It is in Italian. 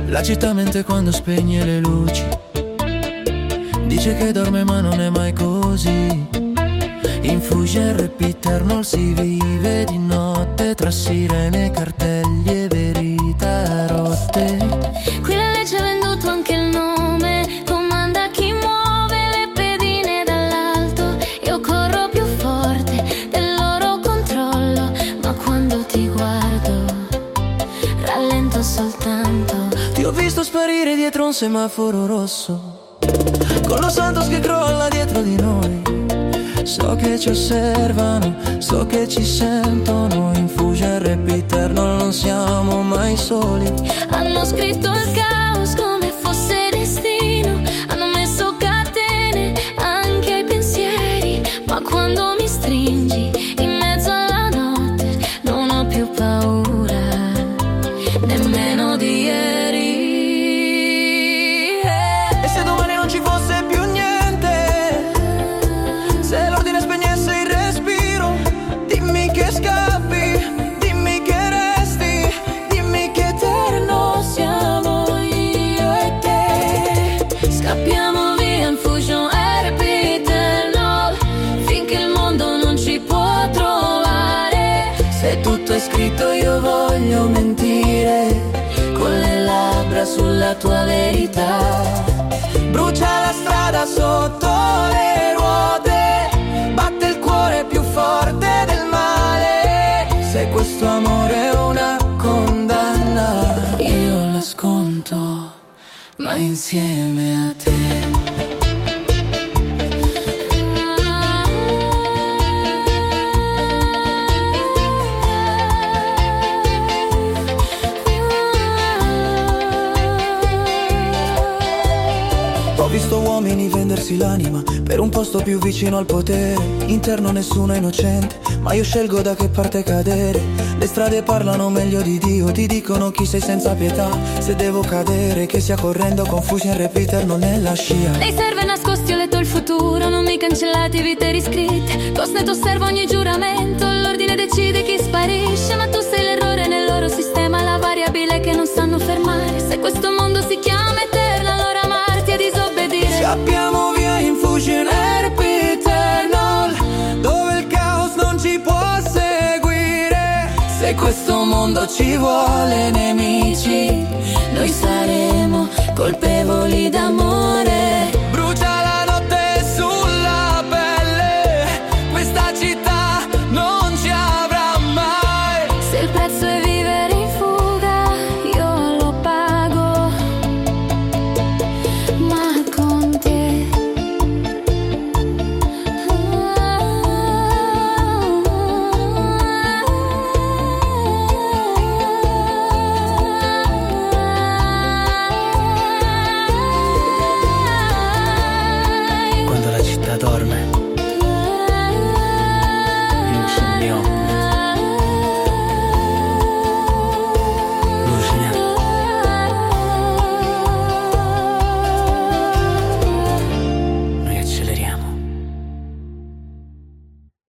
La città mente quando spegne le luci, dice che dorme ma non è mai così. In Fusion Repeternal si vive di notte, tra sirene, cartelli e verità rotte. Qui la legge ha venduto anche il nome, comanda chi muove le pedine dall'alto. Io corro più forte del loro controllo, ma quando ti guardo rallento soltanto. Ti ho visto sparire dietro un semaforo rosso, con Los Santos che crolla dietro di noi. So che ci osservano, so che ci sentono. In Fusion Repeternal non siamo mai soli. Hanno scritto il caos come fosse destino, hanno messo catene anche ai pensieri, ma quando mi stringi in mezzo alla notte non ho più paura nemmeno di ieri. E se domani non ci fosse più niente, se l'ordine spegnesse il respiro, dimmi che scappi, dimmi che resti, dimmi che eterno siamo io e te. Scappiamo via in Fusion Repeternal finché il mondo non ci può trovare. Se tutto è scritto io voglio mentire, con le labbra sulla tua verità. Brucia la strada sotto le ruote, batte il cuore più forte del male. Se questo amore è una condanna, io la sconto, ma insieme a te. Ho visto uomini vendersi l'anima per un posto più vicino al potere. Interno nessuno è innocente, ma io scelgo da che parte cadere. Le strade parlano meglio di Dio, ti dicono chi sei senza pietà. Se devo cadere, che sia correndo con Fusion Repeternal nella scia. Lei serve nascosti, ho letto il futuro, non mi cancellate vite riscritte. Cosnet osserva ogni giuramento, l'ordine decide chi sparisce. Ma tu sei l'errore nel loro sistema, la variabile che non sanno fermare. Se questo mondo si chiama eterno, allora amarti è disobbedire. Scappiamo via in Fusion Repeternal, dove il caos non ci può seguire. Se questo mondo ci vuole nemici,